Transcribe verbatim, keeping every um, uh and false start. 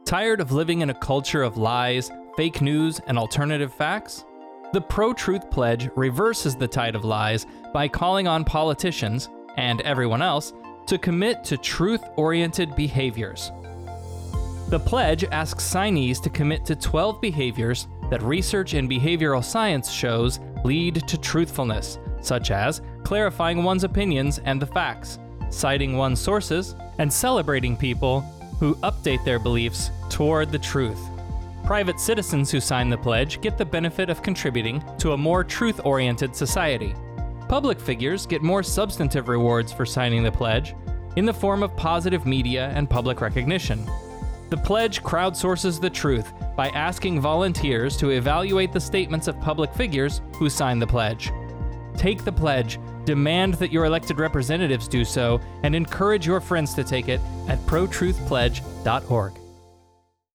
Tired of living in a culture of lies, fake news, and alternative facts? The Pro-Truth Pledge reverses the tide of lies by calling on politicians, and everyone else, to commit to truth-oriented behaviors. The pledge asks signees to commit to twelve behaviors that research in behavioral science shows lead to truthfulness, such as clarifying one's opinions and the facts, citing one's sources, and celebrating people who update their beliefs toward the truth. Private citizens who sign the pledge get the benefit of contributing to a more truth-oriented society. Public figures get more substantive rewards for signing the pledge in the form of positive media and public recognition. The pledge crowdsources the truth by asking volunteers to evaluate the statements of public figures who sign the pledge. Take the pledge, demand that your elected representatives do so, and encourage your friends to take it at pro truth pledge dot org.